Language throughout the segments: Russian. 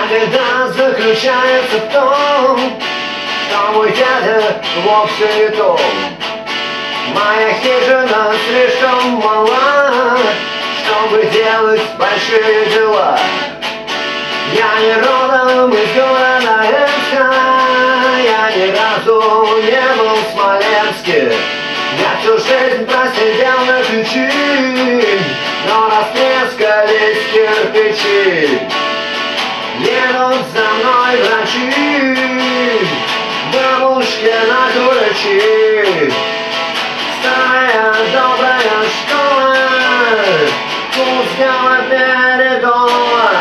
Беда заключается в том, что мой дядя вовсе не том. Моя хижина слишком мала, чтобы делать большие дела. Я не родом из города Энска, я ни разу не был в Смоленске. Я всю жизнь просидел на печи, но растрескались кирпичи. Едут за мной врачи, бабушки на куличи. Старая добрая школа пускала передома.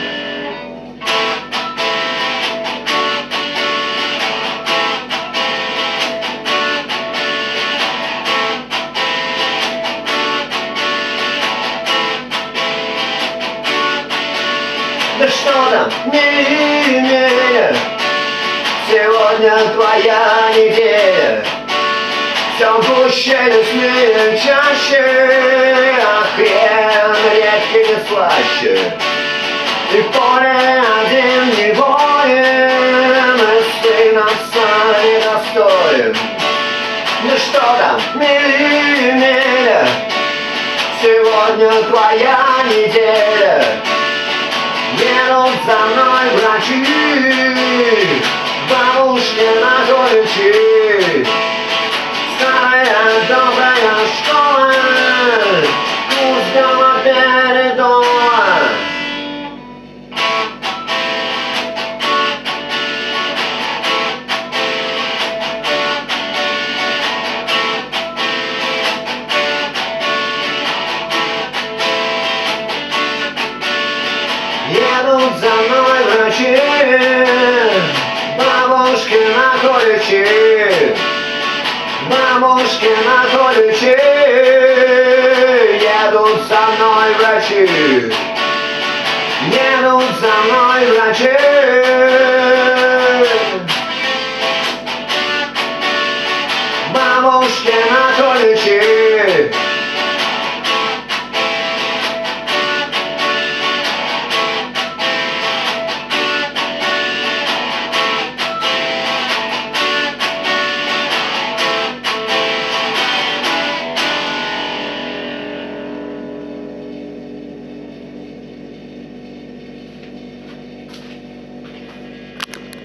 Да что там, не, сегодня твоя неделя. Все гуще, не чаще, а хрен редкий не слаще. И в поле один не воин, и сын отца недостоин. Да что там, не, сегодня твоя неделя. Едут за мной врачи, бабушки на куличи. Старая добрая школа пускала передома. Едут за мной врачи, бабушки на куличи. Бабушки на куличи, едут за мной врачи. Едут за мной врачи.